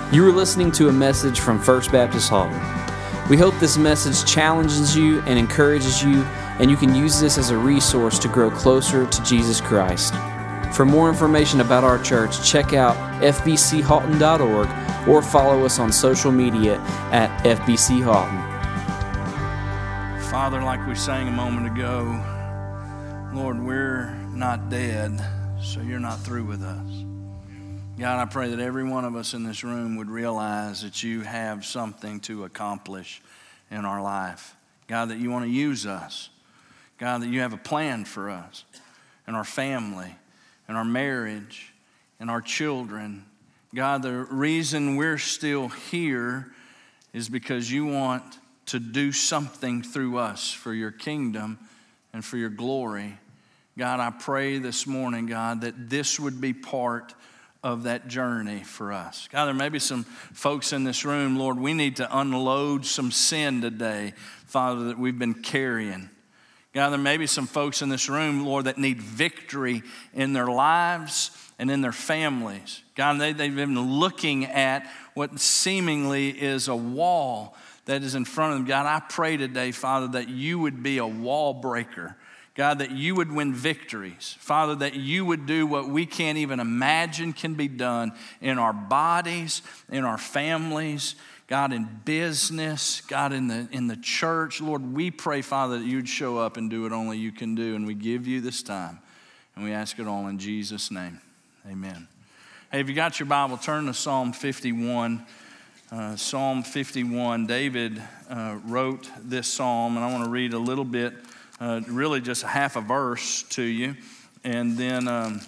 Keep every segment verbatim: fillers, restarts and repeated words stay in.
You are listening to a message from First Baptist Halton. We hope this message challenges you and encourages you, and you can use this as a resource to grow closer to Jesus Christ. For more information about our church, check out f b c halton dot org or follow us on social media at F B C Halton. Father, like we sang a moment ago, Lord, we're not dead, so you're not through with us. God, I pray that every one of us in this room would realize that you have something to accomplish in our life. God, that you want to use us. God, that you have a plan for us and our family and our marriage and our children. God, the reason we're still here is because you want to do something through us for your kingdom and for your glory. God, I pray this morning, God, that this would be part of that journey for us. God, there may be some folks in this room, Lord, we need to unload some sin today, Father, that we've been carrying. God, there may be some folks in this room, Lord, that need victory in their lives and in their families. God, they, they've been looking at what seemingly is a wall that is in front of them. God, I pray today, Father, that you would be a wall breaker. God, that you would win victories. Father, that you would do what we can't even imagine can be done in our bodies, in our families, God, in business, God, in the in the church. Lord, we pray, Father, that you'd show up and do what only you can do. And we give you this time. And we ask it all in Jesus' name. Amen. Hey, if you got your Bible, turn to Psalm fifty-one. Uh, Psalm fifty-one, David uh, wrote this psalm, and I want to read a little bit, uh, really just a half a verse to you, and then um,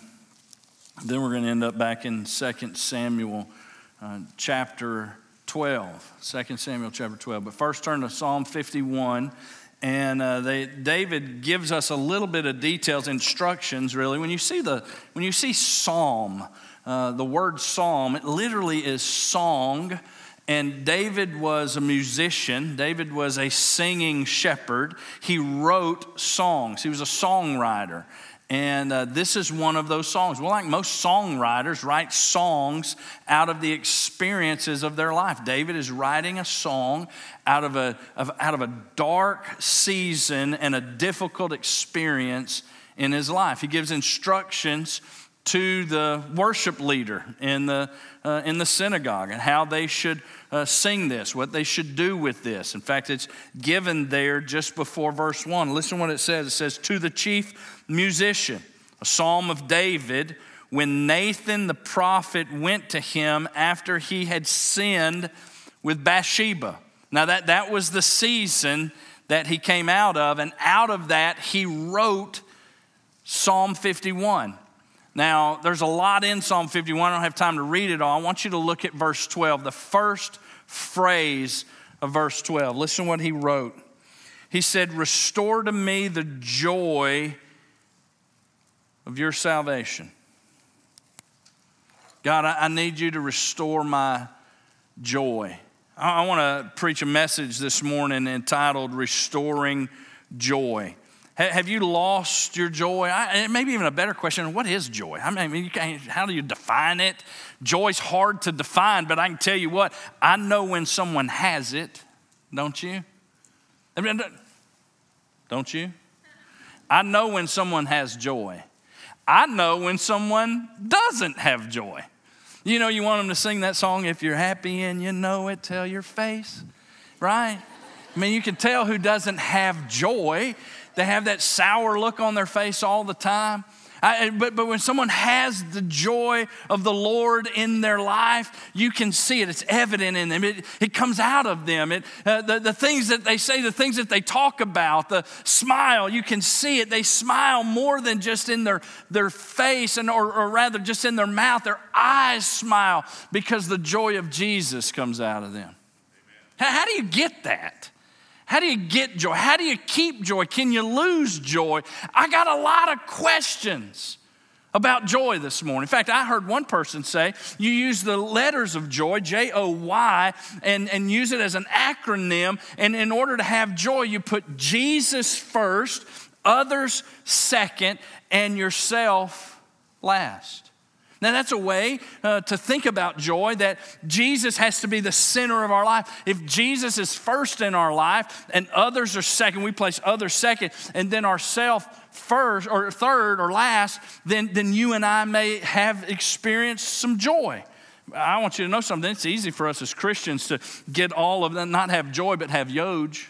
then we're going to end up back in Second Samuel uh, chapter twelve. Second Samuel chapter twelve. But first turn to Psalm fifty-one, and uh, they, David gives us a little bit of details, instructions really. When you see the when you see psalm, uh, the word psalm, it literally is song. And David was a musician. David was a singing shepherd. He wrote songs. He was a songwriter. And uh, this is one of those songs. Well, like most songwriters, write songs out of the experiences of their life. David is writing a song out of a, of, out of a dark season and a difficult experience in his life. He gives instructions to the worship leader in the uh, in the synagogue and how they should uh, sing this, what they should do with this. In fact, it's given there just before verse one. Listen what it says. It says, "To the chief musician, a psalm of David, when Nathan the prophet went to him after he had sinned with Bathsheba." Now that, that was the season that he came out of, and out of that he wrote Psalm fifty-one. Now, there's a lot in Psalm fifty-one. I don't have time to read it all. I want you to look at verse twelve, the first phrase of verse twelve. Listen what he wrote. He said, "Restore to me the joy of your salvation." God, I, I need you to restore my joy. I, I want to preach a message this morning entitled Restoring Joy. Have you lost your joy? I, maybe even a better question, what is joy? I mean, you can't, how do you define it? Joy's hard to define, but I can tell you what, I know when someone has it, don't you? I mean, don't you? I know when someone has joy. I know when someone doesn't have joy. You know, you want them to sing that song, "If you're happy and you know it, tell your face," right? I mean, you can tell who doesn't have joy. They have that sour look on their face all the time. I, but, but when someone has the joy of the Lord in their life, you can see it. It's evident in them. It, it comes out of them. It, uh, the, the things that they say, the things that they talk about, the smile, you can see it. They smile more than just in their, their face, and or, or rather just in their mouth. Their eyes smile because the joy of Jesus comes out of them. How, how do you get that? How do you get joy? How do you keep joy? Can you lose joy? I got a lot of questions about joy this morning. In fact, I heard one person say, you use the letters of joy, J O Y, and, and use it as an acronym. And in order to have joy, you put Jesus first, others second, and yourself last. Now, that's a way uh, to think about joy, that Jesus has to be the center of our life. If Jesus is first in our life and others are second, we place others second, and then ourselves first or third or last, then, then you and I may have experienced some joy. I want you to know something. It's easy for us as Christians to get all of them, not have joy, but have yoj.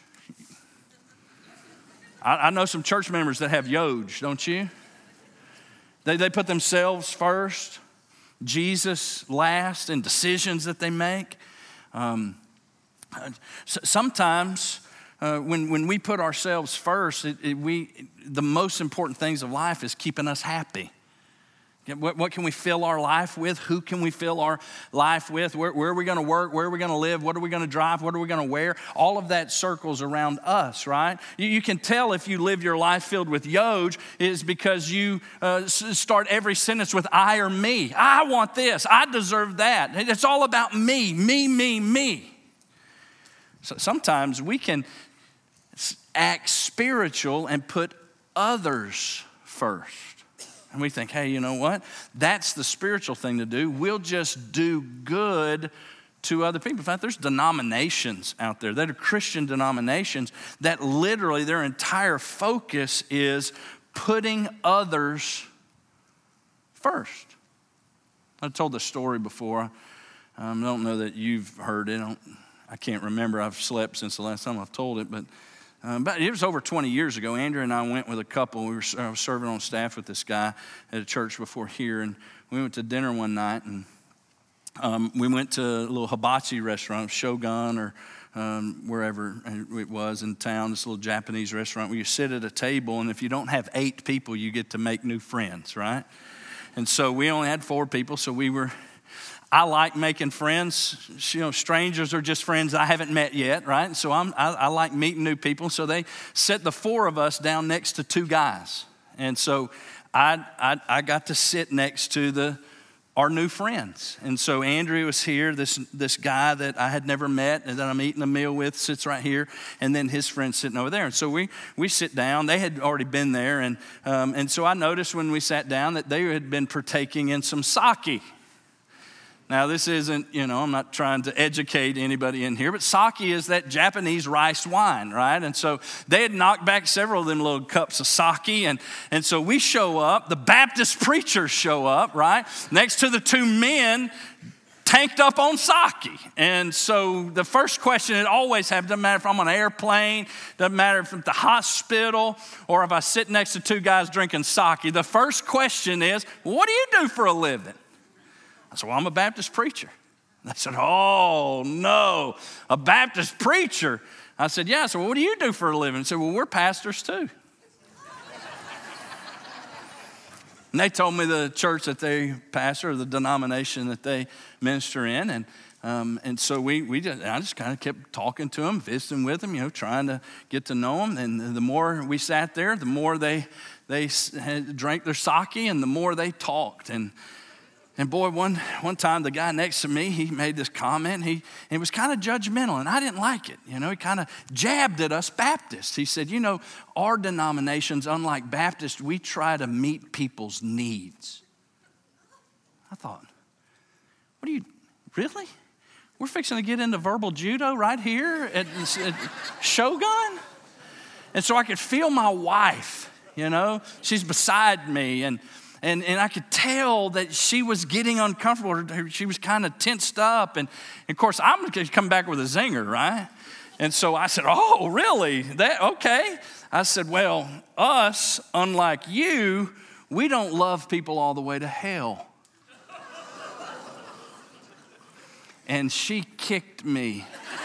I, I know some church members that have yoj, don't you? They, they put themselves first, Jesus last in decisions that they make. Um, sometimes uh, when, when we put ourselves first, it, it, we, the most important things of life is keeping us happy. What, what can we fill our life with? Who can we fill our life with? Where, where are we going to work? Where are we going to live? What are we going to drive? What are we going to wear? All of that circles around us, right? You, you can tell if you live your life filled with yoj is because you uh, start every sentence with I or me. I want this. I deserve that. It's all about me, me, me, me. So sometimes we can act spiritual and put others first. And we think, hey, you know what? That's the spiritual thing to do. We'll just do good to other people. In fact, there's denominations out there that are Christian denominations that literally their entire focus is putting others first. I've told this story before. Um, I don't know that you've heard it. I, don't, I can't remember. I've slept since the last time I've told it, but Um, but it was over twenty years ago. Andrew and I went with a couple. We were I was serving on staff with this guy at a church before here, and we went to dinner one night, and um, we went to a little hibachi restaurant, Shogun or um, wherever it was in town, this little Japanese restaurant where you sit at a table, and if you don't have eight people, you get to make new friends, right? And so we only had four people, so we were... I like making friends. You know, strangers are just friends I haven't met yet, right? So I'm, I, I like meeting new people. So they set the four of us down next to two guys. And so I, I, I got to sit next to the our new friends. And so Andrew was here, this, this guy that I had never met and that I'm eating a meal with sits right here. And then his friend's sitting over there. And so we, we sit down. They had already been there. And, um, and so I noticed when we sat down that they had been partaking in some sake. Now, this isn't, you know, I'm not trying to educate anybody in here, but sake is that Japanese rice wine, right? And so they had knocked back several of them little cups of sake, and, and so we show up, the Baptist preachers show up, right, next to the two men tanked up on sake. And so the first question it always have, doesn't matter if I'm on an airplane, doesn't matter if I'm at the hospital, or if I sit next to two guys drinking sake, the first question is, what do you do for a living? I said, well, I'm a Baptist preacher. They said, oh, no, a Baptist preacher. I said, yeah. I said, well, what do you do for a living? They said, well, we're pastors too. And they told me the church that they pastor, or the denomination that they minister in. And um, and so we we just, I just kind of kept talking to them, visiting with them, you know, trying to get to know them. And the more we sat there, the more they, they had, drank their sake, and the more they talked. And And boy, one one time the guy next to me, he made this comment. He it was kind of judgmental, and I didn't like it. You know, he kind of jabbed at us Baptists. He said, you know, our denominations, unlike Baptists, we try to meet people's needs. I thought, what are you, really? We're fixing to get into verbal judo right here at, at Shogun? And so I could feel my wife, you know, she's beside me, and And and I could tell that she was getting uncomfortable. She was kind of tensed up. And, and of course, I'm going to come back with a zinger, right? And so I said, oh, really? That okay. I said, well, us, unlike you, we don't love people all the way to hell. And she kicked me.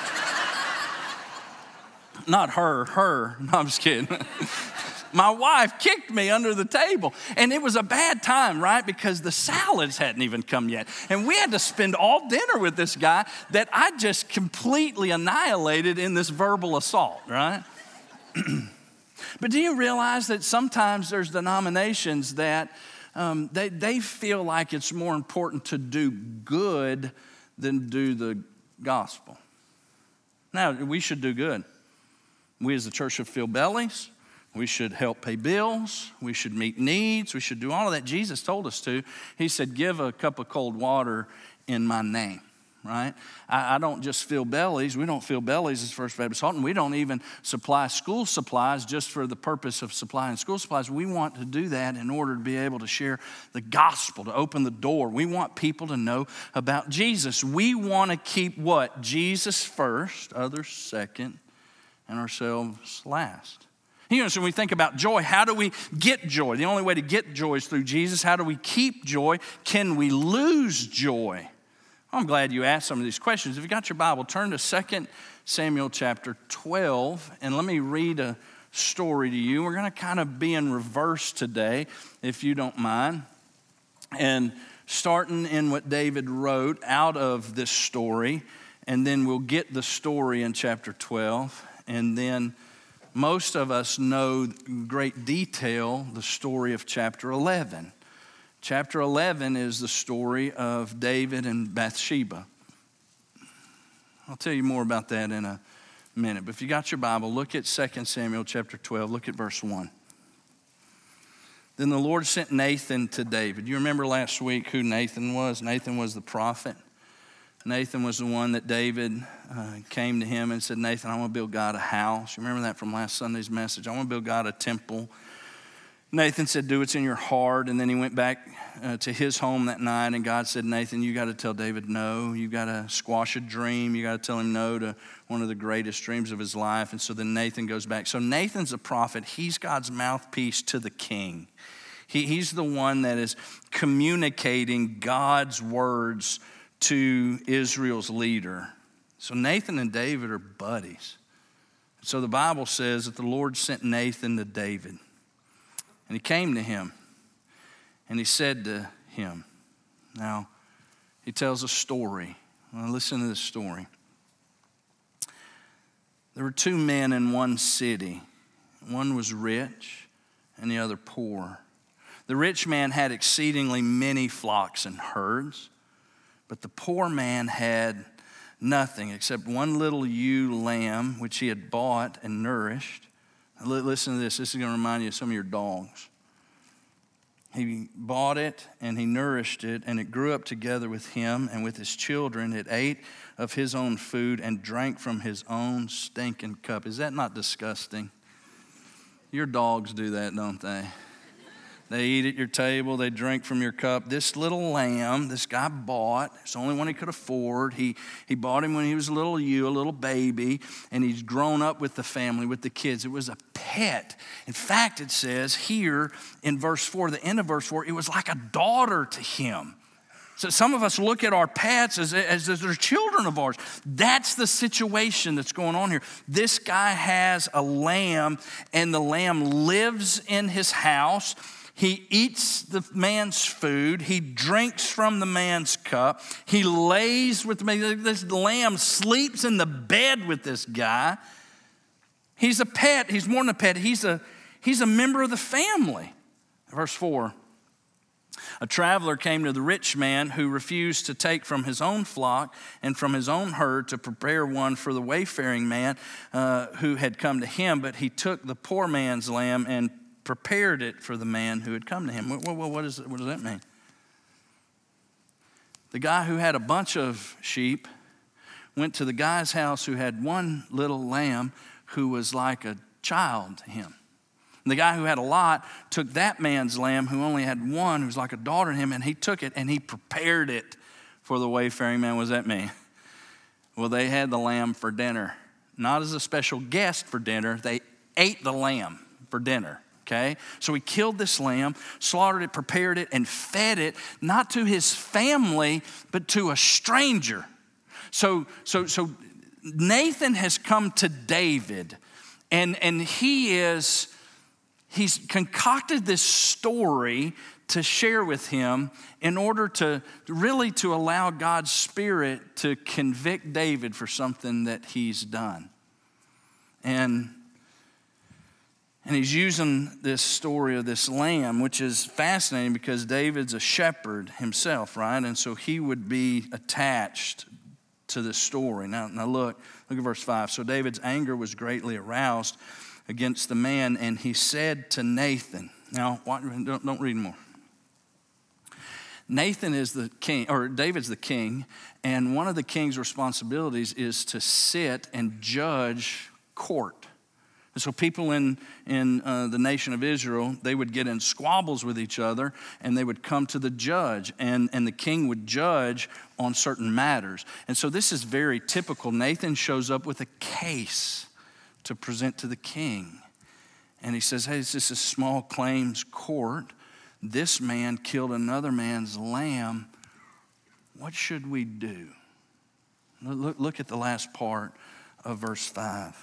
Not her, her. No, I'm just kidding. My wife kicked me under the table. And it was a bad time, right? Because the salads hadn't even come yet. And we had to spend all dinner with this guy that I just completely annihilated in this verbal assault, right? But do you realize that sometimes there's denominations that um, they, they feel like it's more important to do good than do the gospel? Now, we should do good. We as the church should fill bellies. We should help pay bills. We should meet needs. We should do all of that. Jesus told us to. He said, give a cup of cold water in my name, right? I, I don't just fill bellies. We don't fill bellies as First Baptist Halton. We don't even supply school supplies just for the purpose of supplying school supplies. We want to do that in order to be able to share the gospel, to open the door. We want people to know about Jesus. We want to keep what? Jesus first, others second, and ourselves last. You know, so when we think about joy, how do we get joy? The only way to get joy is through Jesus. How do we keep joy? Can we lose joy? I'm glad you asked some of these questions. If you got your Bible, turn to Second Samuel chapter twelve, and let me read a story to you. We're going to kind of be in reverse today, if you don't mind. And starting in what David wrote out of this story, and then we'll get the story in chapter twelve, and then most of us know in great detail the story of chapter eleven. Chapter eleven is the story of David and Bathsheba. I'll tell you more about that in a minute. But if you got your Bible, look at Second Samuel chapter twelve. Look at verse one. Then the Lord sent Nathan to David. You remember last week who Nathan was? Nathan was the prophet. Nathan was the one that David uh, came to him and said, Nathan, I want to build God a house. You remember that from last Sunday's message? I want to build God a temple. Nathan said, do what's in your heart. And then he went back uh, to his home that night, and God said, Nathan, you got to tell David no. You got to squash a dream. You got to tell him no to one of the greatest dreams of his life. And so then Nathan goes back. So Nathan's a prophet. He's God's mouthpiece to the king. He, he's the one that is communicating God's words to Israel's leader. So Nathan and David are buddies. So the Bible says that the Lord sent Nathan to David. And he came to him. And he said to him, now he tells a story. Well, listen to this story. There were two men in one city. One was rich and the other poor. The rich man had exceedingly many flocks and herds. But the poor man had nothing except one little ewe lamb, which he had bought and nourished. Listen to this. This is going to remind you of some of your dogs. He bought it and he nourished it, and it grew up together with him and with his children. It ate of his own food and drank from his own stinking cup. Is that not disgusting? Your dogs do that, don't they? They eat at your table. They drink from your cup. This little lamb, this guy bought. It's the only one he could afford. He, he bought him when he was a little ewe, a little baby, and he's grown up with the family, with the kids. It was a pet. In fact, it says here in verse four, the end of verse four, it was like a daughter to him. So some of us look at our pets as, as, as they're children of ours. That's the situation that's going on here. This guy has a lamb, and the lamb lives in his house. He eats the man's food. He drinks from the man's cup. He lays with the man. This lamb sleeps in the bed with this guy. He's a pet. He's more than a pet. He's a, he's a member of the family. Verse four. A traveler came to the rich man who refused to take from his own flock and from his own herd to prepare one for the wayfaring man uh, who had come to him. But he took the poor man's lamb and prepared it for the man who had come to him. Well, well, what, is it, what does that mean? The guy who had a bunch of sheep went to the guy's house who had one little lamb who was like a child to him. And the guy who had a lot took that man's lamb who only had one, who was like a daughter to him, and he took it and he prepared it for the wayfaring man. What does that mean? Well, they had the lamb for dinner. Not as a special guest for dinner. They ate the lamb for dinner. Okay, so he killed this lamb, slaughtered it, prepared it, and fed it, not to his family, but to a stranger. So, so, so Nathan has come to David, and, and he is, he's concocted this story to share with him in order to really to allow God's Spirit to convict David for something that he's done. And And he's using this story of this lamb, which is fascinating because David's a shepherd himself, right? And so he would be attached to this story. Now, now look, look at verse five. So David's anger was greatly aroused, against the man, and he said to Nathan, now, don't, don't read more. Nathan is the king, or David's the king, and one of the king's responsibilities is to sit and judge court. And so people in, in uh, the nation of Israel, they would get in squabbles with each other, and they would come to the judge, and, and the king would judge on certain matters. And so this is very typical. Nathan shows up with a case to present to the king. And he says, hey, this is a small claims court. This man killed another man's lamb. What should we do? Look, look at the last part of verse five.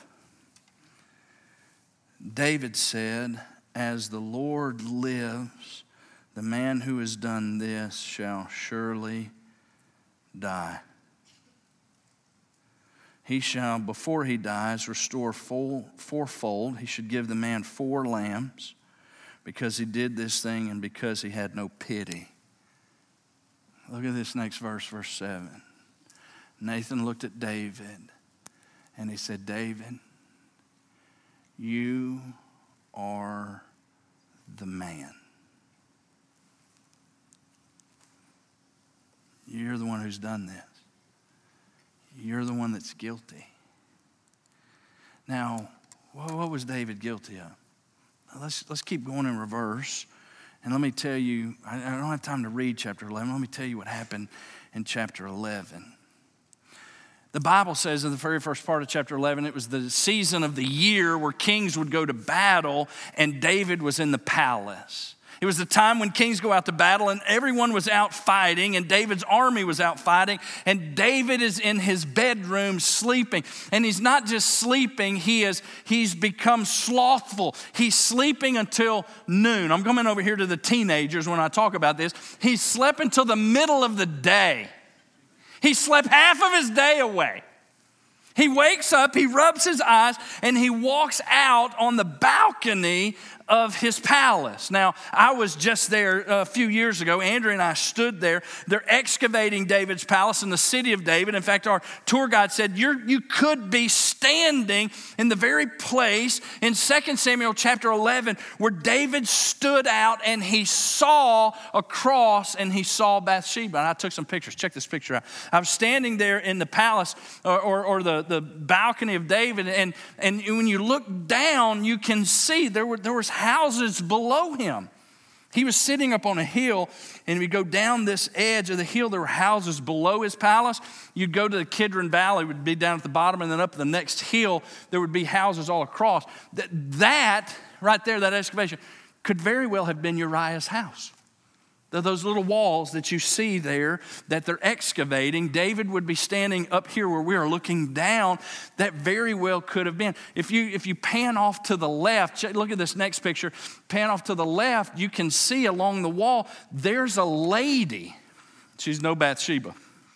David said, as the Lord lives, the man who has done this shall surely die. He shall, before he dies, restore full, fourfold. He should give the man four lambs because he did this thing and because he had no pity. Look at this next verse, verse seven. Nathan looked at David and he said, David, you are the man. You're the one who's done this. You're the one that's guilty. Now, what was David guilty of? Let's, let's keep going in reverse. And let me tell you, I, I don't have time to read chapter eleven. Let me tell you what happened in chapter eleven. The Bible says in the very first part of chapter eleven, it was the season of the year where kings would go to battle, and David was in the palace. It was the time when kings go out to battle, and everyone was out fighting, and David's army was out fighting, and David is in his bedroom sleeping. And he's not just sleeping, he is, he's become slothful. He's sleeping until noon. I'm coming over here to the teenagers when I talk about this. He slept until the middle of the day. He slept half of his day away. He wakes up, he rubs his eyes, and he walks out on the balcony of his palace. Now, I was just there a few years ago. Andrew and I stood there. They're excavating David's palace in the city of David. In fact, our tour guide said, You're, you could be standing in the very place in Second Samuel chapter eleven where David stood out and he saw a cross and he saw Bathsheba. And I took some pictures. Check this picture out. I was standing there in the palace or, or, or the, the balcony of David, and, and when you look down, you can see there were there was houses below him. He was sitting up on a hill, and if you go down this edge of the hill, there were houses below his palace. You'd go to the Kidron Valley, it would be down at the bottom, and then up the next hill, there would be houses all across. That, that right there, that excavation, could very well have been Uriah's house. Those little walls that you see there that they're excavating, David would be standing up here where we are looking down. That very well could have been. If you if you pan off to the left, look at this next picture. Pan off to the left, you can see along the wall, there's a lady. She's no Bathsheba.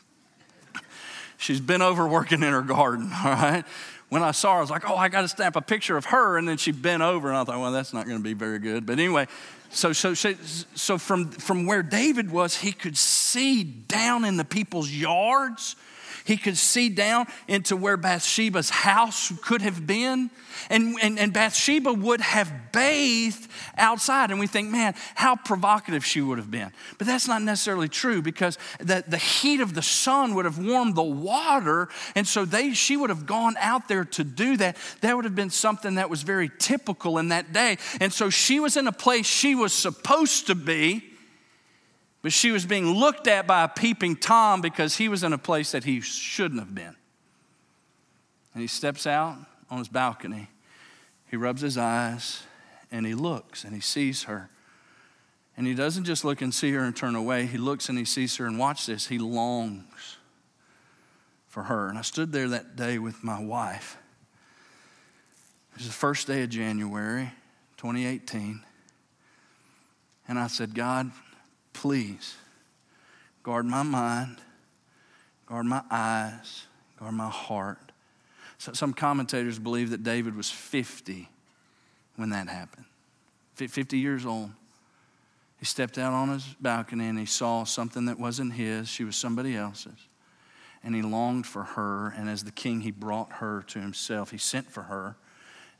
She's been over working in her garden, all right? When I saw her, I was like, oh, I got to stamp a picture of her. And then she bent over, and I thought, well, that's not going to be very good. But anyway, so so so from, from where David was, he could see down in the people's yards. He could see down into where Bathsheba's house could have been. And, and, and Bathsheba would have bathed outside. And we think, man, how provocative she would have been. But that's not necessarily true, because the, the heat of the sun would have warmed the water. And so they she would have gone out there to do that. That would have been something that was very typical in that day. And so she was in a place she was supposed to be, but she was being looked at by a peeping Tom because he was in a place that he shouldn't have been. And he steps out on his balcony. He rubs his eyes and he looks and he sees her. And he doesn't just look and see her and turn away. He looks and he sees her, and watch this, he longs for her. And I stood there that day with my wife. It was the first day of January, twenty eighteen. And I said, God, please guard my mind, guard my eyes, guard my heart. So some commentators believe that David was fifty when that happened. fifty years old. He stepped out on his balcony and he saw something that wasn't his. She was somebody else's. And he longed for her. And as the king, he brought her to himself. He sent for her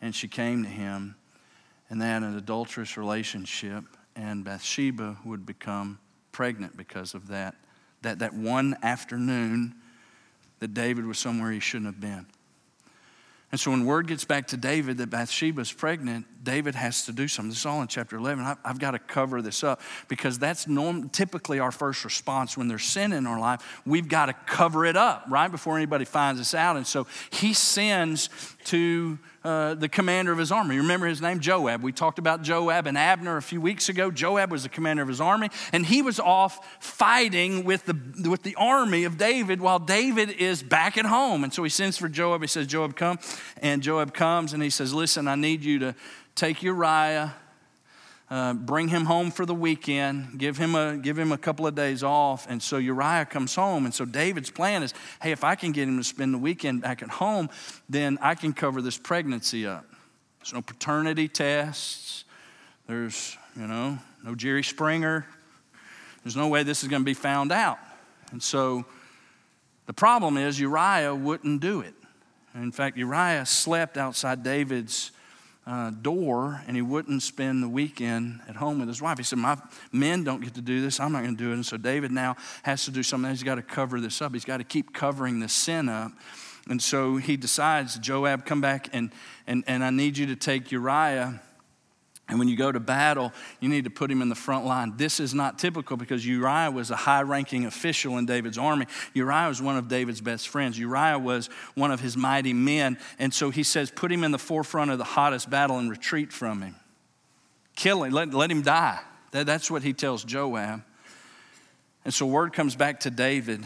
and she came to him, and they had an adulterous relationship, and Bathsheba would become pregnant because of that. That, that one afternoon that David was somewhere he shouldn't have been. And so when word gets back to David that Bathsheba is pregnant, David has to do something. This is all in chapter eleven. I, I've got to cover this up because that's norm, typically our first response when there's sin in our life. We've got to cover it up, right, before anybody finds us out. And so he sends to uh, the commander of his army. You remember his name? Joab. We talked about Joab and Abner a few weeks ago. Joab was the commander of his army, and he was off fighting with the, with the army of David while David is back at home. And so he sends for Joab. He says, Joab, come. And Joab comes and he says, listen, I need you to take Uriah, uh, bring him home for the weekend, give him a give him a couple of days off. And so Uriah comes home. And so David's plan is, hey, if I can get him to spend the weekend back at home, then I can cover this pregnancy up. There's no paternity tests. There's, you know, no Jerry Springer. There's no way this is going to be found out. And so the problem is Uriah wouldn't do it. In fact, Uriah slept outside David's uh, door, and he wouldn't spend the weekend at home with his wife. He said, my men don't get to do this. I'm not going to do it. And so David now has to do something. He's got to cover this up. He's got to keep covering the sin up. And so he decides, Joab, come back, and, and, and I need you to take Uriah. And when you go to battle, you need to put him in the front line. This is not typical because Uriah was a high-ranking official in David's army. Uriah was one of David's best friends. Uriah was one of his mighty men. And so he says, put him in the forefront of the hottest battle and retreat from him. Kill him, let, let him die. That, that's what he tells Joab. And so word comes back to David,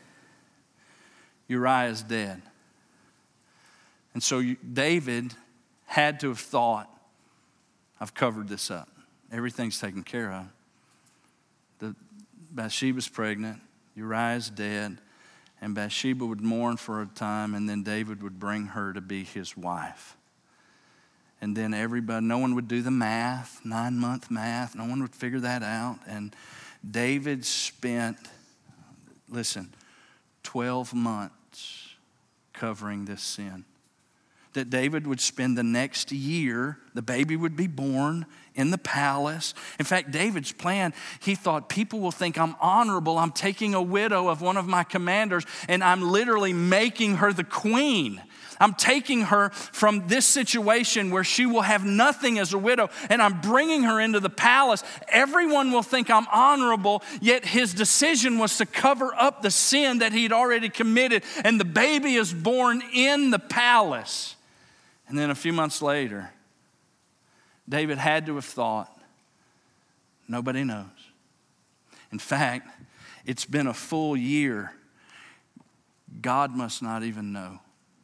Uriah is dead. And so David had to have thought, I've covered this up. Everything's taken care of. The Bathsheba's pregnant, Uriah's dead, and Bathsheba would mourn for a time, and then David would bring her to be his wife. And then everybody, no one would do the math, nine-month math. No one would figure that out. And David spent, listen, twelve months covering this sin. That David would spend the next year, the baby would be born in the palace. In fact, David's plan, he thought, people will think I'm honorable. I'm taking a widow of one of my commanders, and I'm literally making her the queen. I'm taking her from this situation where she will have nothing as a widow, and I'm bringing her into the palace. Everyone will think I'm honorable, yet his decision was to cover up the sin that he'd already committed, and the baby is born in the palace. And then a few months later, David had to have thought, nobody knows. In fact, it's been a full year. God must not even know.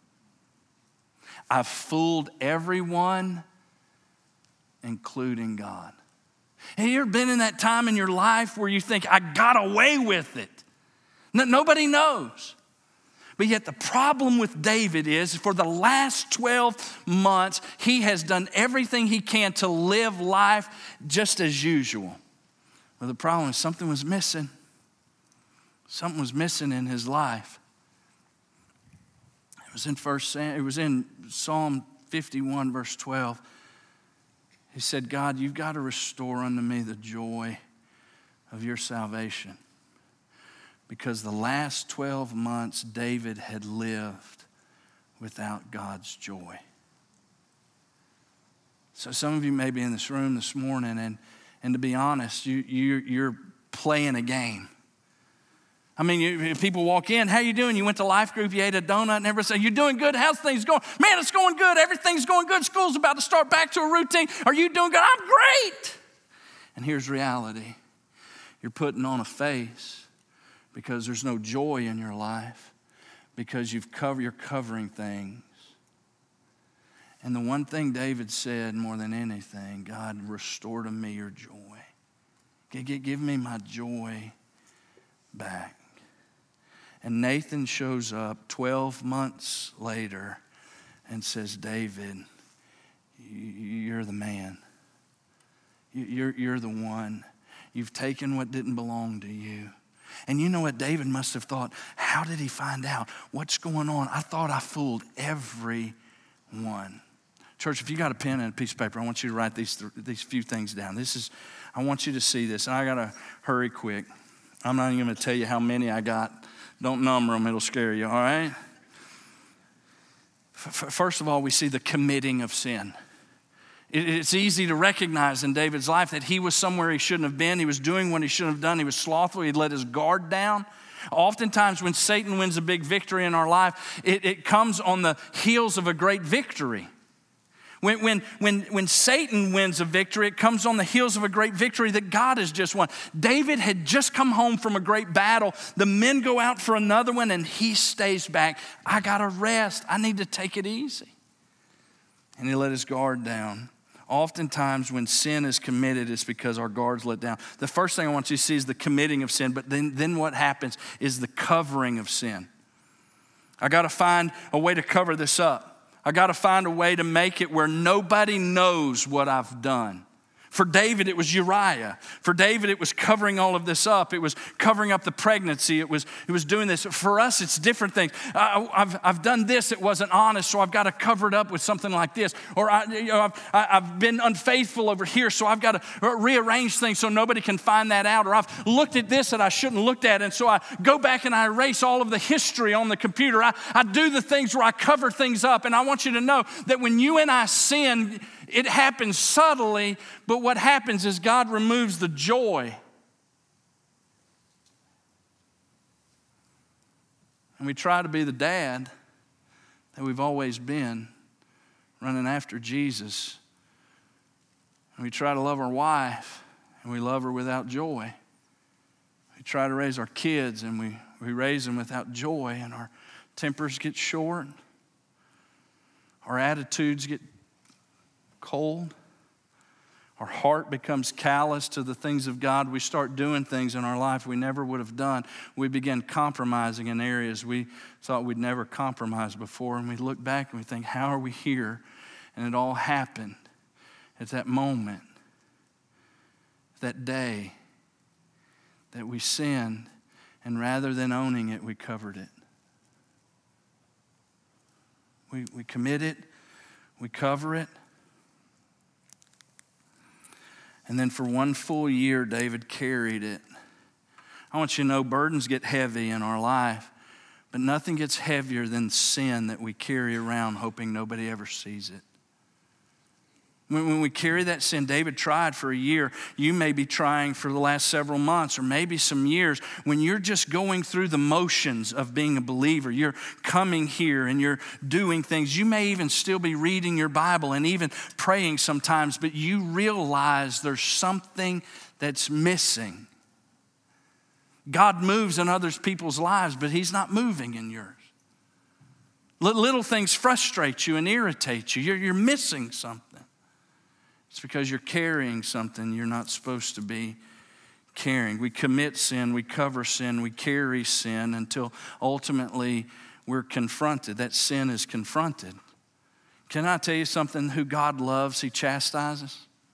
I've fooled everyone, including God. Have you ever been in that time in your life where you think, I got away with it? No, nobody knows. But yet the problem with David is for the last twelve months, he has done everything he can to live life just as usual. Well, the problem is something was missing. Something was missing in his life. It was in first. It was in Psalm fifty-one, verse twelve. He said, God, you've got to restore unto me the joy of your salvation. Because the last twelve months, David had lived without God's joy. So some of you may be in this room this morning, and, and to be honest, you, you, you're playing a game. I mean, you, people walk in, how you doing? You went to life group, you ate a donut, and everybody say, you're doing good, how's things going? Man, it's going good, everything's going good, school's about to start back to a routine. Are you doing good? I'm great. And here's reality. You're putting on a face because there's no joy in your life, because you've cover, you're covering things. And the one thing David said more than anything, God, restore to me your joy. Give me my joy back. And Nathan shows up twelve months later and says, David, you're the man. You're, you're the one. You've taken what didn't belong to you. And you know what David must have thought? How did he find out? What's going on? I thought I fooled everyone. Church, if you got a pen and a piece of paper, I want you to write these th- these few things down. This is, I want you to see this, and I got to hurry quick. I'm not even going to tell you how many I got. Don't number them, it'll scare you, all right? F- first of all, we see the committing of sin. It, it's easy to recognize in David's life that he was somewhere he shouldn't have been. He was doing what he shouldn't have done. He was slothful. He'd let his guard down. Oftentimes when Satan wins a big victory in our life, it, it comes on the heels of a great victory. When, when, when, when Satan wins a victory, it comes on the heels of a great victory that God has just won. David had just come home from a great battle. The men go out for another one, and he stays back. I got to rest. I need to take it easy. And he let his guard down. Oftentimes when sin is committed, it's because our guard's let down. The first thing I want you to see is the committing of sin, but then, then what happens is the covering of sin. I got to find a way to cover this up. I got to find a way to make it where nobody knows what I've done. For David, it was Uriah. For David, it was covering all of this up. It was covering up the pregnancy. It was, it was doing this. For us, it's different things. I, I've, I've done this. It wasn't honest, so I've got to cover it up with something like this. Or I, you know, I've, I've been unfaithful over here, so I've got to rearrange things so nobody can find that out. Or I've looked at this that I shouldn't look at, and so I go back and I erase all of the history on the computer. I, I do the things where I cover things up, and I want you to know that when you and I sin, it happens subtly, but what happens is God removes the joy. And we try to be the dad that we've always been, running after Jesus. And we try to love our wife, and we love her without joy. We try to raise our kids, and we, we raise them without joy, and our tempers get short. Our attitudes get cold. Our heart becomes callous to the things of God. We start doing things in our life we never would have done. We begin compromising in areas we thought we'd never compromised before. And we look back and we think, how are we here? And it all happened at that moment, that day that we sinned. And rather than owning it, we covered it. We, we commit it. We cover it. And then for one full year, David carried it. I want you to know burdens get heavy in our life, but nothing gets heavier than sin that we carry around hoping nobody ever sees it. When, when we carry that sin, David tried for a year. You may be trying for the last several months or maybe some years. When you're just going through the motions of being a believer, you're coming here and you're doing things. You may even still be reading your Bible and even praying sometimes, but you realize there's something that's missing. God moves in other people's lives, but He's not moving in yours. Little things frustrate you and irritate you. You're, you're missing something. It's because you're carrying something you're not supposed to be carrying. We commit sin, we cover sin, we carry sin until ultimately we're confronted. That sin is confronted. Can I tell you something? Who God loves, He chastises.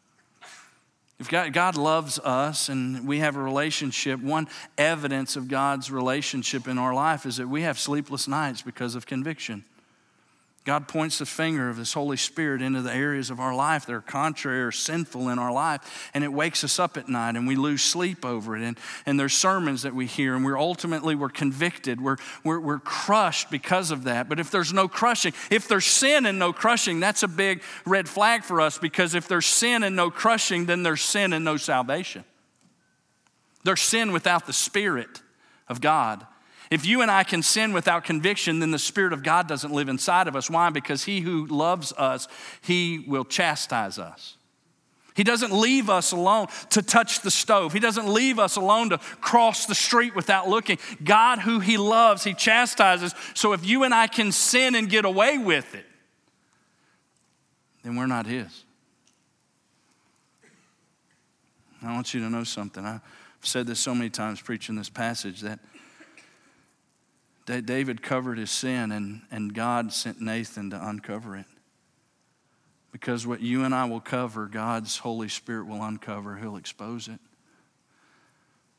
If God, God loves us and we have a relationship, one evidence of God's relationship in our life is that we have sleepless nights because of conviction. God points the finger of His Holy Spirit into the areas of our life that are contrary or sinful in our life, and it wakes us up at night, and we lose sleep over it. And, and there's sermons that we hear, and we're ultimately we're convicted. We're, we're, we're crushed because of that. But if there's no crushing, if there's sin and no crushing, that's a big red flag for us, because if there's sin and no crushing, then there's sin and no salvation. There's sin without the Spirit of God. If you and I can sin without conviction, then the Spirit of God doesn't live inside of us. Why? Because He who loves us, He will chastise us. He doesn't leave us alone to touch the stove. He doesn't leave us alone to cross the street without looking. God, who He loves, He chastises. So if you and I can sin and get away with it, then we're not His. I want you to know something. I've said this so many times preaching this passage, that David covered his sin, and, and God sent Nathan to uncover it. Because what you and I will cover, God's Holy Spirit will uncover. He'll expose it.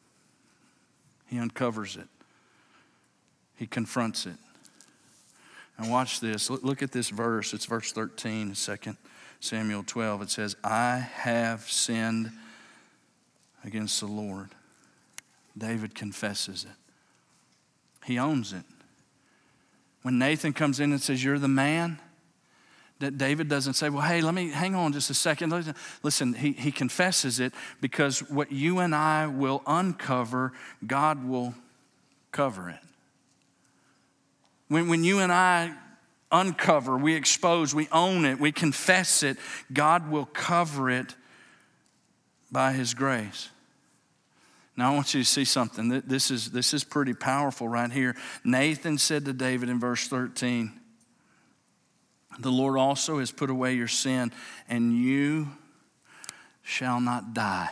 He uncovers it. He confronts it. And watch this. Look at this verse. It's verse thirteen, Second Samuel twelve. It says, I have sinned against the Lord. David confesses it. He owns it. When Nathan comes in and says, you're the man, that David doesn't say, well, hey, let me hang on just a second. Listen, he, he confesses it because what you and I will uncover, God will cover it. When, when you and I uncover, we expose, we own it, we confess it, God will cover it by his grace. Now I want you to see something. This is, this is pretty powerful right here. Nathan said to David in verse thirteen, the Lord also has put away your sin, and you shall not die.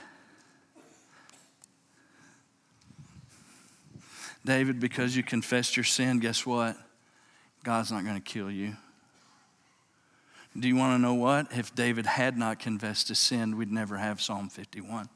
David, because you confessed your sin, guess what? God's not going to kill you. Do you want to know what? If David had not confessed his sin, we'd never have Psalm fifty-one.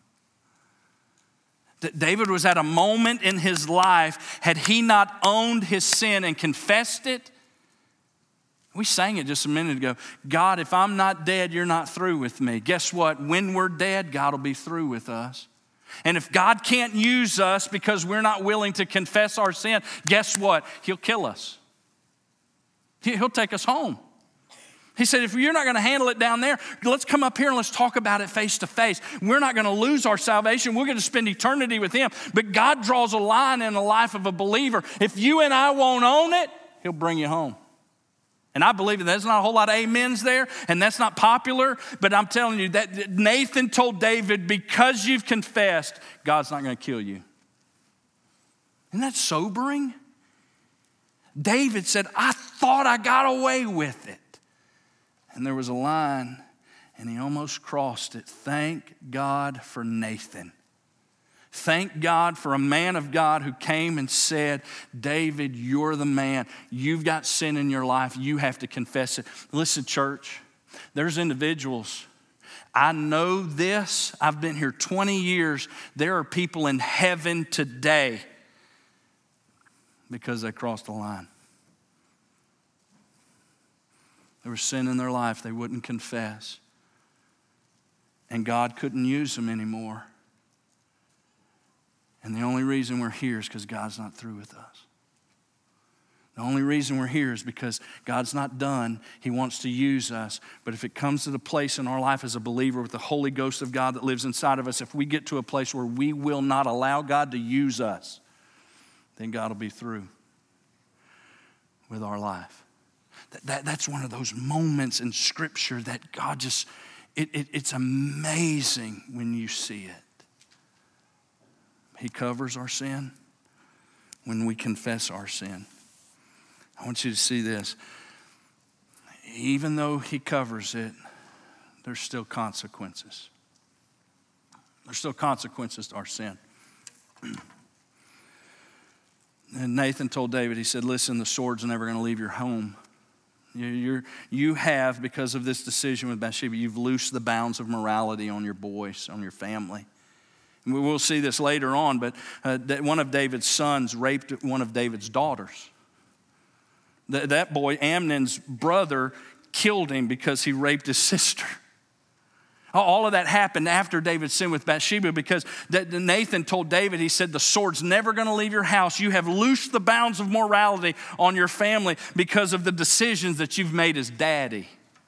David was at a moment in his life, had he not owned his sin and confessed it, we sang it just a minute ago. God, if I'm not dead, you're not through with me. Guess what? When we're dead, God will be through with us. And if God can't use us because we're not willing to confess our sin, guess what? He'll kill us. He'll take us home. He said, if you're not going to handle it down there, let's come up here and let's talk about it face to face. We're not going to lose our salvation. We're going to spend eternity with him. But God draws a line in the life of a believer. If you and I won't own it, he'll bring you home. And I believe that there's not a whole lot of amens there, and that's not popular, but I'm telling you that Nathan told David, because you've confessed, God's not going to kill you. Isn't that sobering? David said, I thought I got away with it. And there was a line, and he almost crossed it. Thank God for Nathan. Thank God for a man of God who came and said, David, you're the man. You've got sin in your life. You have to confess it. Listen, church, there's individuals. I know this. I've been here twenty years. There are people in heaven today because they crossed the line. There was sin in their life they wouldn't confess. And God couldn't use them anymore. And the only reason we're here is because God's not through with us. The only reason we're here is because God's not done. He wants to use us. But if it comes to the place in our life as a believer with the Holy Ghost of God that lives inside of us, if we get to a place where we will not allow God to use us, then God will be through with our life. That, that, that's one of those moments in Scripture that God just, it, it, it's amazing when you see it. He covers our sin when we confess our sin. I want you to see this. Even though he covers it, there's still consequences. There's still consequences to our sin. And Nathan told David, he said, listen, the sword's never going to leave your home. You're, you have, because of this decision with Bathsheba, you've loosed the bounds of morality on your boys, on your family. And we will see this later on, but uh, one of David's sons raped one of David's daughters. Th- that boy, Amnon's brother, killed him because he raped his sister. All of that happened after David sinned with Bathsheba because Nathan told David, he said, the sword's never going to leave your house. You have loosed the bounds of morality on your family because of the decisions that you've made as daddy.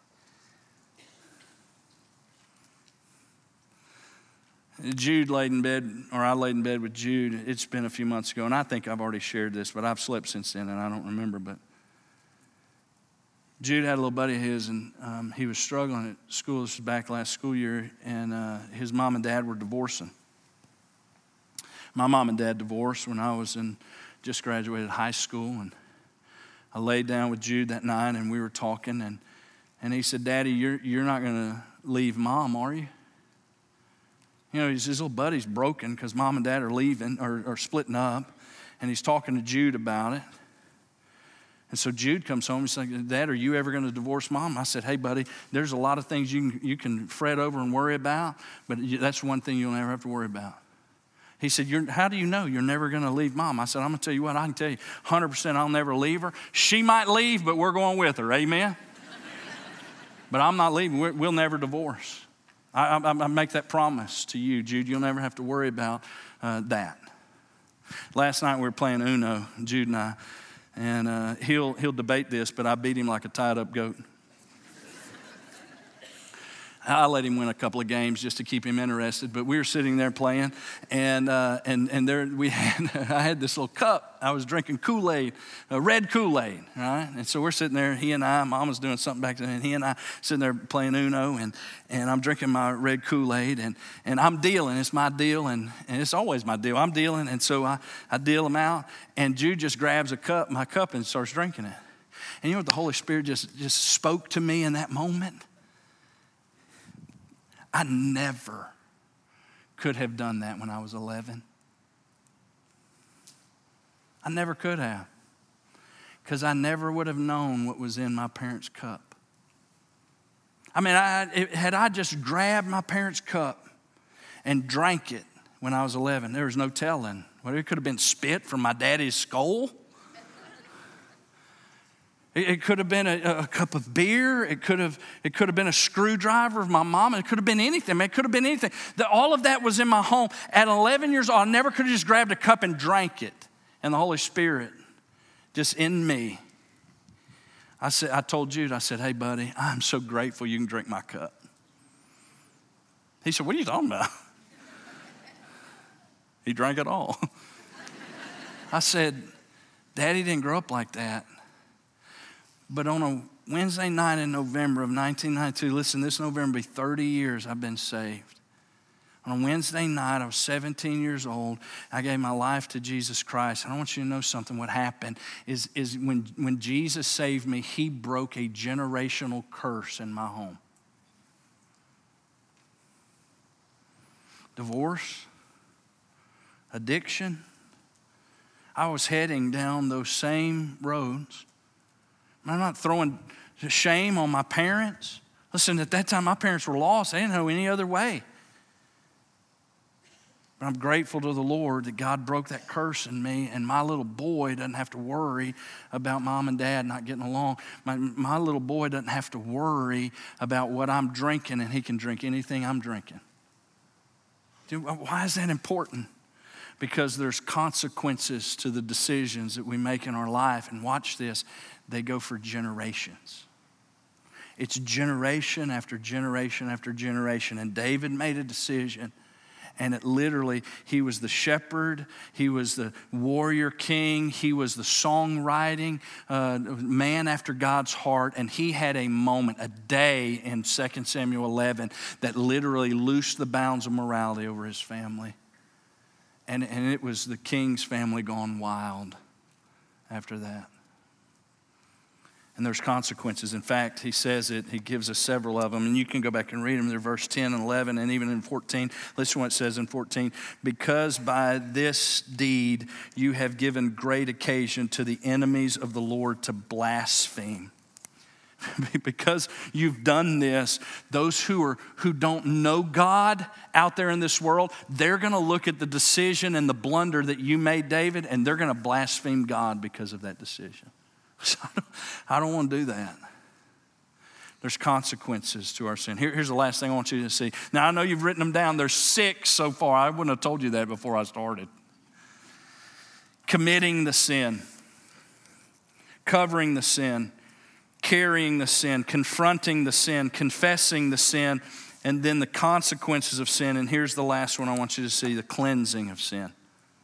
Jude laid in bed, or I laid in bed with Jude. It's been a few months ago, and I think I've already shared this, but I've slept since then, and I don't remember. But Jude had a little buddy of his, and um, he was struggling at school. This was back last school year, and uh, his mom and dad were divorcing. My mom and dad divorced when I was in, just graduated high school, and I laid down with Jude that night, and we were talking, and, and he said, Daddy, you're, you're not going to leave Mom, are you? You know, his little buddy's broken because mom and dad are leaving or, or splitting up. And he's talking to Jude about it. And so Jude comes home and he's like, Dad, are you ever going to divorce Mom? I said, hey, buddy, there's a lot of things you can, you can fret over and worry about, but that's one thing you'll never have to worry about. He said, you're, how do you know you're never going to leave Mom? I said, I'm going to tell you what, I can tell you one hundred percent I'll never leave her. She might leave, but we're going with her, amen? But I'm not leaving. We're, we'll never divorce. I, I, I make that promise to you, Jude. You'll never have to worry about uh, that. Last night we were playing Uno, Jude and I, and uh, he'll, he'll debate this, but I beat him like a tied-up goat. I let him win a couple of games just to keep him interested. But we were sitting there playing, and uh, and and there we had I had this little cup. I was drinking Kool-Aid, uh, red Kool-Aid, right? And so we're sitting there. He and I, Mom was doing something back there, and he and I sitting there playing Uno, and and I'm drinking my red Kool-Aid, and and I'm dealing. It's my deal, and and it's always my deal. I'm dealing, and so I I deal him out, and Jude just grabs a cup, my cup, and starts drinking it. And you know what the Holy Spirit just just spoke to me in that moment? I never could have done that when I was eleven. I never could have. Because I never would have known what was in my parents' cup. I mean, I, it, had I just grabbed my parents' cup and drank it when I was eleven, there was no telling. Well, it could have been spit from my daddy's skull. It could have been a, a cup of beer. It could have it could have been a screwdriver of my mom. It could have been anything. It could have been anything. The, all of that was in my home. At eleven years old, I never could have just grabbed a cup and drank it. And the Holy Spirit just in me. I said, I told Jude, I said, hey, buddy, I'm so grateful you can drink my cup. He said, what are you talking about? He drank it all. I said, Daddy didn't grow up like that. But on a Wednesday night in November of nineteen ninety-two, listen, this November will be thirty years I've been saved. On a Wednesday night, I was seventeen years old. I gave my life to Jesus Christ. And I want you to know something. What happened is, is when, when Jesus saved me, he broke a generational curse in my home. Divorce, addiction. I was heading down those same roads. I'm not throwing shame on my parents. Listen, at that time, my parents were lost. They didn't know any other way. But I'm grateful to the Lord that God broke that curse in me, and my little boy doesn't have to worry about mom and dad not getting along. My, my little boy doesn't have to worry about what I'm drinking, and he can drink anything I'm drinking. Dude, why is that important? Because there's consequences to the decisions that we make in our life. And watch this, they go for generations. It's generation after generation after generation. And David made a decision. And it literally, he was the shepherd, he was the warrior king, he was the songwriting uh, man after God's heart. And he had a moment, a day in Second Samuel eleven that literally loosed the bounds of morality over his family. And, and it was the king's family gone wild after that. And there's consequences. In fact, he says it, he gives us several of them. And you can go back and read them. They're verse ten and eleven and even in fourteen. Listen to what it says in fourteen. Because by this deed you have given great occasion to the enemies of the Lord to blaspheme. Because you've done this, those who are who don't know God out there in this world, they're going to look at the decision and the blunder that you made, David, and they're going to blaspheme God because of that decision. So I don't, I don't want to do that. There's consequences to our sin. Here, here's the last thing I want you to see. Now, I know you've written them down. There's six so far. I wouldn't have told you that before I started. Committing the sin, covering the sin, carrying the sin, confronting the sin, confessing the sin, and then the consequences of sin. And here's the last one I want you to see, the cleansing of sin.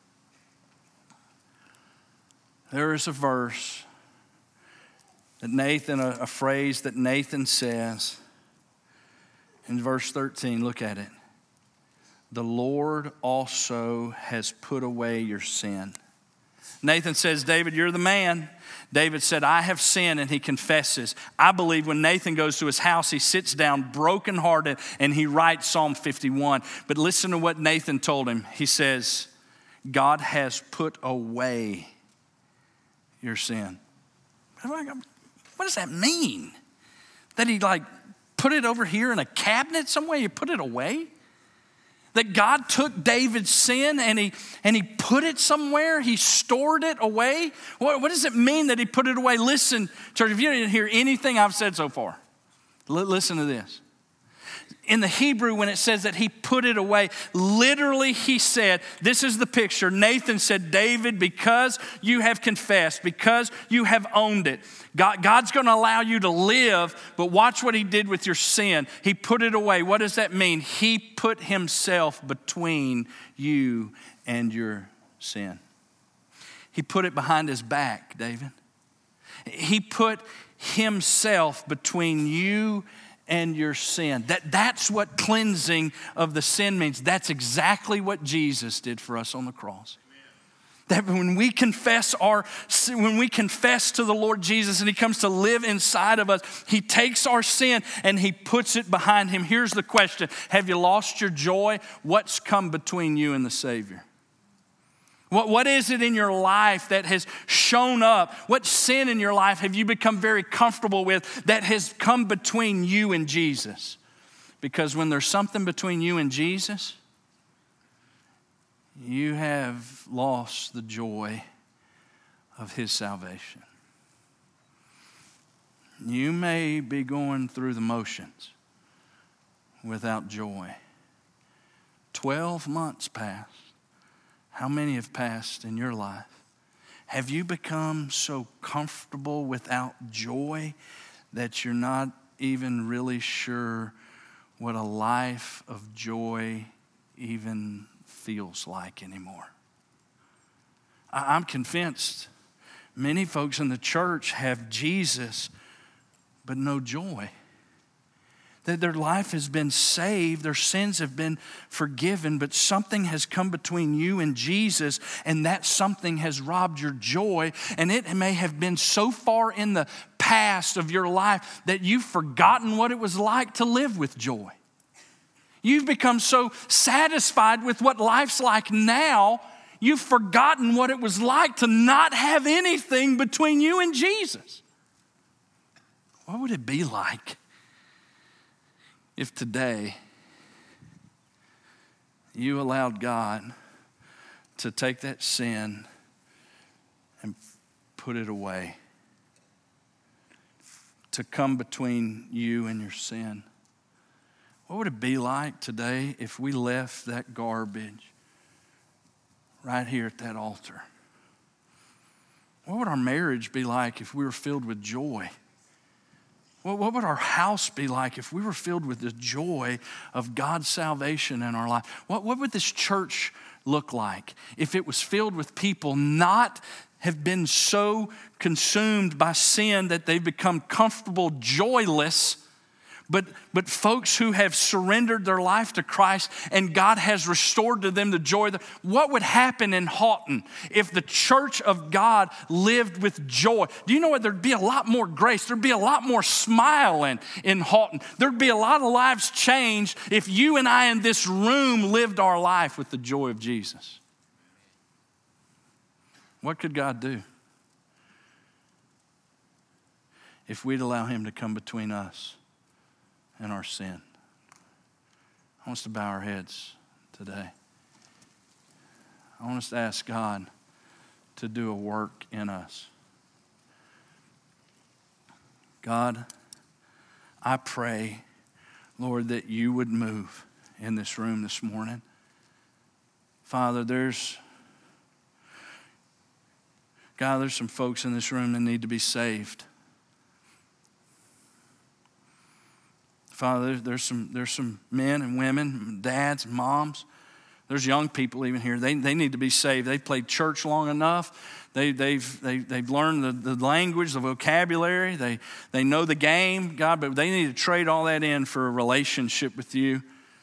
There is a verse that Nathan, a, a phrase that Nathan says in verse thirteen, look at it. The Lord also has put away your sin. Nathan says, David, you're the man. David said, I have sinned, and he confesses. I believe when Nathan goes to his house, he sits down brokenhearted and he writes Psalm fifty-one. But listen to what Nathan told him. He says, God has put away your sin. What does that mean? That he like put it over here in a cabinet somewhere? You put it away? that God took David's sin and he, and he put it somewhere? He stored it away? What, what does it mean that he put it away? Listen, church, if you didn't hear anything I've said so far, l- listen to this. In the Hebrew, when it says that he put it away, literally he said, this is the picture. Nathan said, David, because you have confessed, because you have owned it, God, God's going to allow you to live, but watch what he did with your sin. He put it away. What does that mean? He put himself between you and your sin. He put it behind his back, David. He put himself between you and your sin. That, that's what cleansing of the sin means. That's exactly what Jesus did for us on the cross. That when we confess our, when we confess to the Lord Jesus and he comes to live inside of us, he takes our sin and he puts it behind him. Here's the question. Have you lost your joy? What's come between you and the Savior? What, what is it in your life that has shown up? What sin in your life have you become very comfortable with that has come between you and Jesus? Because when there's something between you and Jesus, you have lost the joy of his salvation. You may be going through the motions without joy. Twelve months passed. How many have passed in your life? Have you become so comfortable without joy that you're not even really sure what a life of joy even feels like anymore? I'm convinced many folks in the church have Jesus, but no joy. That their life has been saved, their sins have been forgiven, but something has come between you and Jesus, and that something has robbed your joy, and it may have been so far in the past of your life that you've forgotten what it was like to live with joy. You've become so satisfied with what life's like now, you've forgotten what it was like to not have anything between you and Jesus. What would it be like if today you allowed God to take that sin and put it away, to come between you and your sin? What would it be like today if we left that garbage right here at that altar? What would our marriage be like if we were filled with joy? What would our house be like if we were filled with the joy of God's salvation in our life? What, what would this church look like if it was filled with people not have been so consumed by sin that they've become comfortable, joyless, but, but folks who have surrendered their life to Christ and God has restored to them the joy? What would happen in Houghton if the church of God lived with joy? Do you know what? There'd be a lot more grace. There'd be a lot more smiling in Houghton. There'd be a lot of lives changed if you and I in this room lived our life with the joy of Jesus. What could God do if we'd allow him to come between us and our sin? I want us to bow our heads today. I want us to ask God to do a work in us. God, I pray, Lord, that you would move in this room this morning. Father, there's, God, there's some folks in this room that need to be saved. Father, there's some there's some men and women, dads and moms. There's young people even here. They they need to be saved. They've played church long enough. They they've they, they've learned the, the language, the vocabulary. They they know the game, God, but they need to trade all that in for a relationship with you.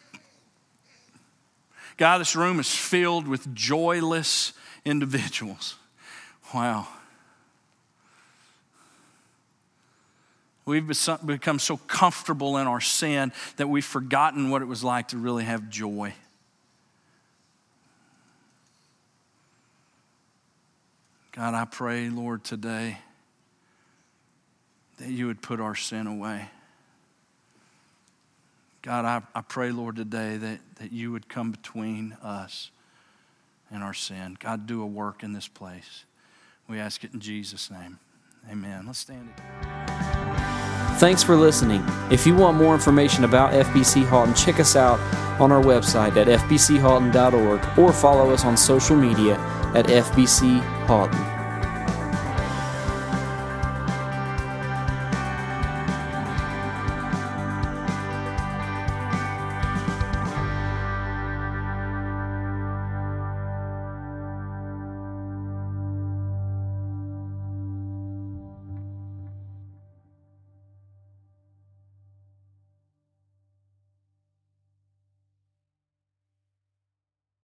God, this room is filled with joyless individuals. Wow. We've become so comfortable in our sin that we've forgotten what it was like to really have joy. God, I pray, Lord, today that you would put our sin away. God, I, I pray, Lord, today that, that you would come between us and our sin. God, do a work in this place. We ask it in Jesus' name. Amen. Let's stand. Thanks for listening. If you want more information about F B C Halton, check us out on our website at f b c halton dot org or follow us on social media at F B C Halton.